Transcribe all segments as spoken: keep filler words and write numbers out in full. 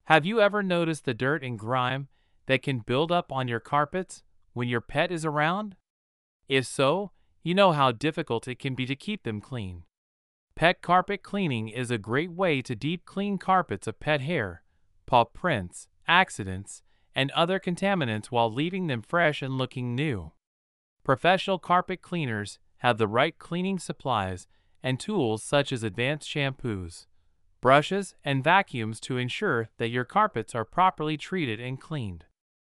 Have you ever noticed the dirt and grime that can build up on your carpets when your pet is around? If so, you know how difficult it can be to keep them clean. Pet carpet cleaning is a great way to deep clean carpets of pet hair, paw prints, accidents, and other contaminants while leaving them fresh and looking new. Professional carpet cleaners have the right cleaning supplies and tools such as advanced shampoos, brushes, and vacuums to ensure that your carpets are properly treated and cleaned.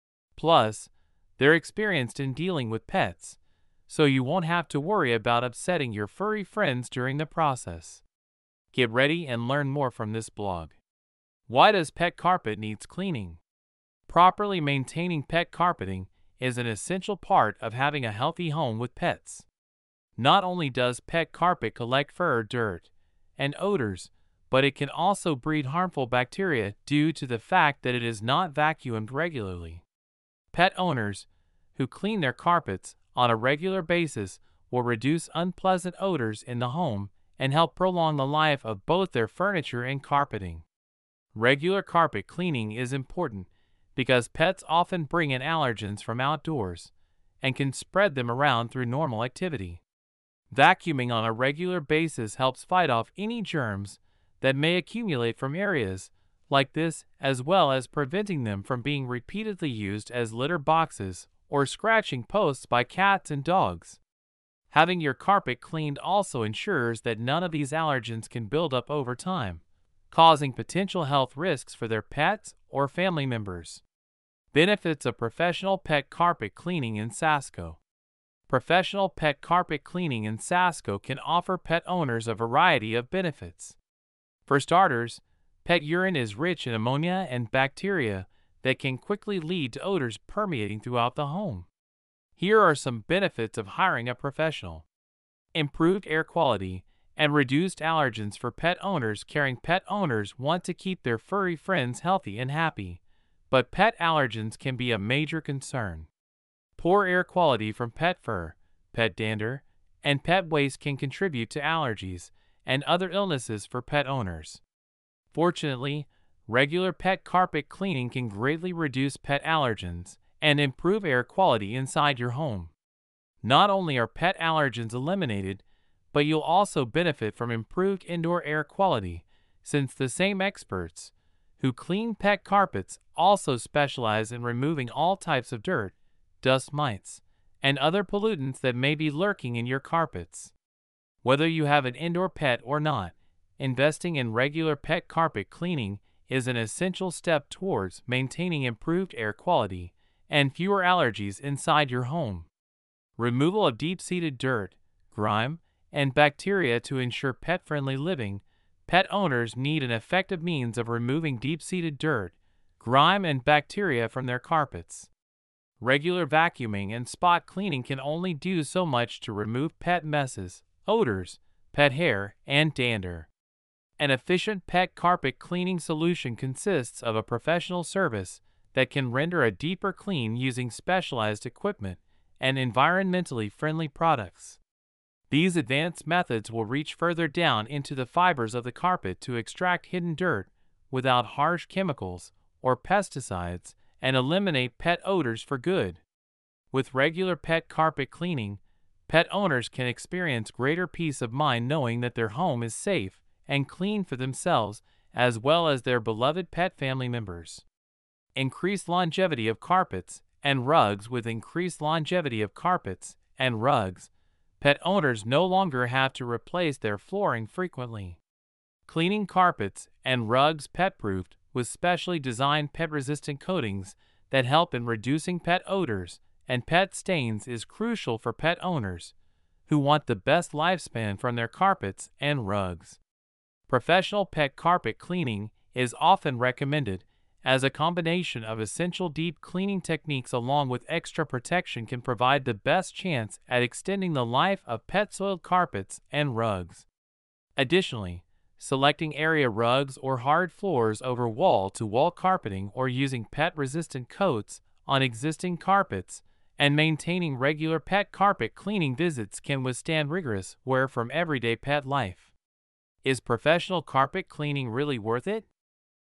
Plus, they're experienced in dealing with pets, so you won't have to worry about upsetting your furry friends during the process. Get ready and learn more from this blog. Why does pet carpet needs cleaning? Properly maintaining pet carpeting is an essential part of having a healthy home with pets. Not only does pet carpet collect fur, dirt, and odors, but it can also breed harmful bacteria due to the fact that it is not vacuumed regularly. Pet owners who clean their carpets on a regular basis will reduce unpleasant odors in the home and help prolong the life of both their furniture and carpeting. Regular carpet cleaning is important because pets often bring in allergens from outdoors and can spread them around through normal activity. Vacuuming on a regular basis helps fight off any germs that may accumulate from areas like this, as well as preventing them from being repeatedly used as litter boxes or scratching posts by cats and dogs. Having your carpet cleaned also ensures that none of these allergens can build up over time, causing potential health risks for their pets or family members. Benefits of professional pet carpet cleaning in Sasko. Professional pet carpet cleaning in Sasko can offer pet owners a variety of benefits. For starters, pet urine is rich in ammonia and bacteria that can quickly lead to odors permeating throughout the home. Here are some benefits of hiring a professional. Improved air quality and reduced allergens for pet owners. Caring pet owners want to keep their furry friends healthy and happy, but pet allergens can be a major concern. Poor air quality from pet fur, pet dander, and pet waste can contribute to allergies and other illnesses for pet owners. Fortunately, regular pet carpet cleaning can greatly reduce pet allergens and improve air quality inside your home. Not only are pet allergens eliminated, but you'll also benefit from improved indoor air quality, since the same experts who clean pet carpets also specialize in removing all types of dirt, dust mites, and other pollutants that may be lurking in your carpets. Whether you have an indoor pet or not, investing in regular pet carpet cleaning is an essential step towards maintaining improved air quality and fewer allergies inside your home. Removal of deep-seated dirt, grime, and bacteria. To ensure pet-friendly living, pet owners need an effective means of removing deep-seated dirt, grime, and bacteria from their carpets. Regular vacuuming and spot cleaning can only do so much to remove pet messes, odors, pet hair, and dander. An efficient pet carpet cleaning solution consists of a professional service that can render a deeper clean using specialized equipment and environmentally friendly products. These advanced methods will reach further down into the fibers of the carpet to extract hidden dirt without harsh chemicals or pesticides and eliminate pet odors for good. With regular pet carpet cleaning, pet owners can experience greater peace of mind knowing that their home is safe and clean for themselves as well as their beloved pet family members. Increased longevity of carpets and rugs. With increased longevity of carpets and rugs, pet owners no longer have to replace their flooring frequently. Cleaning carpets and rugs pet-proofed with specially designed pet-resistant coatings that help in reducing pet odors and pet stains is crucial for pet owners who want the best lifespan from their carpets and rugs. Professional pet carpet cleaning is often recommended as a combination of essential deep cleaning techniques along with extra protection can provide the best chance at extending the life of pet-soiled carpets and rugs. Additionally, selecting area rugs or hard floors over wall-to-wall carpeting or using pet-resistant coats on existing carpets and maintaining regular pet carpet cleaning visits can withstand rigorous wear from everyday pet life. Is professional carpet cleaning really worth it?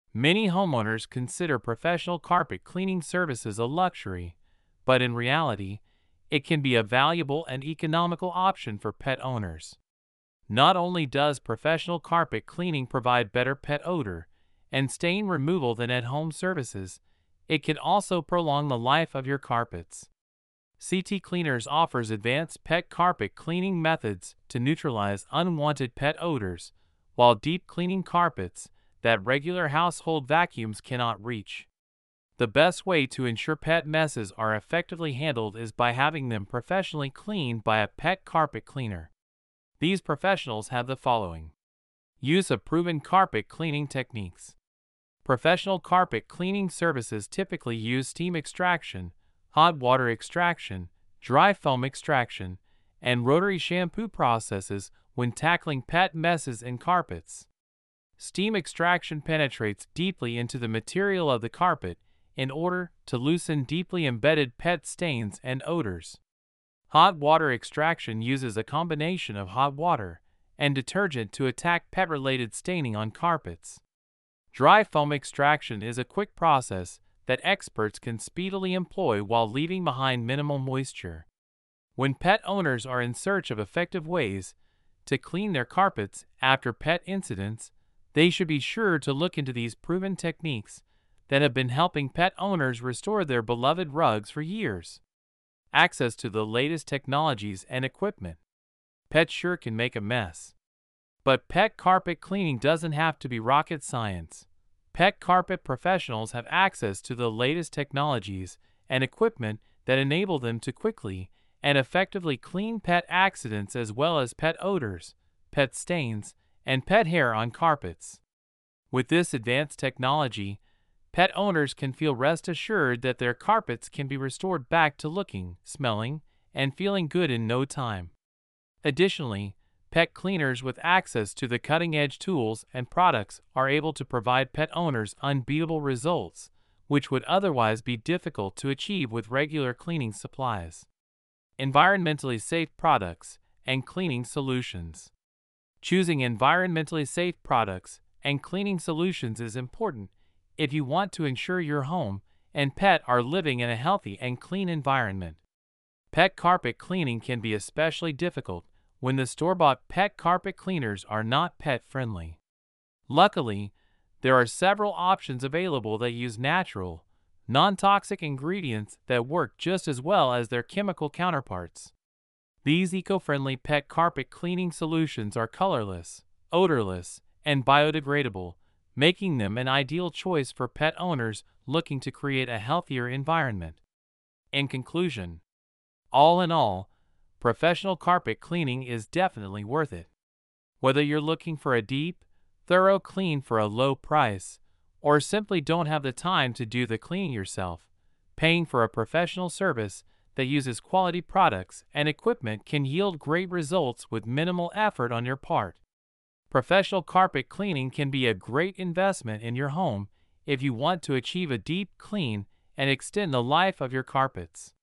Many homeowners consider professional carpet cleaning services a luxury, but in reality, it can be a valuable and economical option for pet owners. Not only does professional carpet cleaning provide better pet odor and stain removal than at-home services, it can also prolong the life of your carpets. C T Cleaners offers advanced pet carpet cleaning methods to neutralize unwanted pet odors while deep cleaning carpets that regular household vacuums cannot reach. The best way to ensure pet messes are effectively handled is by having them professionally cleaned by a pet carpet cleaner. These professionals have the following: use of proven carpet cleaning techniques. Professional carpet cleaning services typically use steam extraction, hot water extraction, dry foam extraction, and rotary shampoo processes when tackling pet messes in carpets. Steam extraction penetrates deeply into the material of the carpet in order to loosen deeply embedded pet stains and odors. Hot water extraction uses a combination of hot water and detergent to attack pet-related staining on carpets. Dry foam extraction is a quick process that experts can speedily employ while leaving behind minimal moisture. When pet owners are in search of effective ways to clean their carpets after pet incidents, they should be sure to look into these proven techniques that have been helping pet owners restore their beloved rugs for years. Access to the latest technologies and equipment. Pets sure can make a mess. But pet carpet cleaning doesn't have to be rocket science. Pet carpet professionals have access to the latest technologies and equipment that enable them to quickly and effectively clean pet accidents as well as pet odors, pet stains, and pet hair on carpets. With this advanced technology, pet owners can feel rest assured that their carpets can be restored back to looking, smelling, and feeling good in no time. Additionally, pet cleaners with access to the cutting-edge tools and products are able to provide pet owners unbeatable results, which would otherwise be difficult to achieve with regular cleaning supplies. Environmentally safe products and cleaning solutions. Choosing environmentally safe products and cleaning solutions is important if you want to ensure your home and pet are living in a healthy and clean environment. Pet carpet cleaning can be especially difficult when the store-bought pet carpet cleaners are not pet-friendly. Luckily, there are several options available that use natural, non-toxic ingredients that work just as well as their chemical counterparts. These eco-friendly pet carpet cleaning solutions are colorless, odorless, and biodegradable, making them an ideal choice for pet owners looking to create a healthier environment. In conclusion, all in all, professional carpet cleaning is definitely worth it. Whether you're looking for a deep, thorough clean for a low price, or simply don't have the time to do the cleaning yourself, paying for a professional service that uses quality products and equipment can yield great results with minimal effort on your part. Professional carpet cleaning can be a great investment in your home if you want to achieve a deep clean and extend the life of your carpets.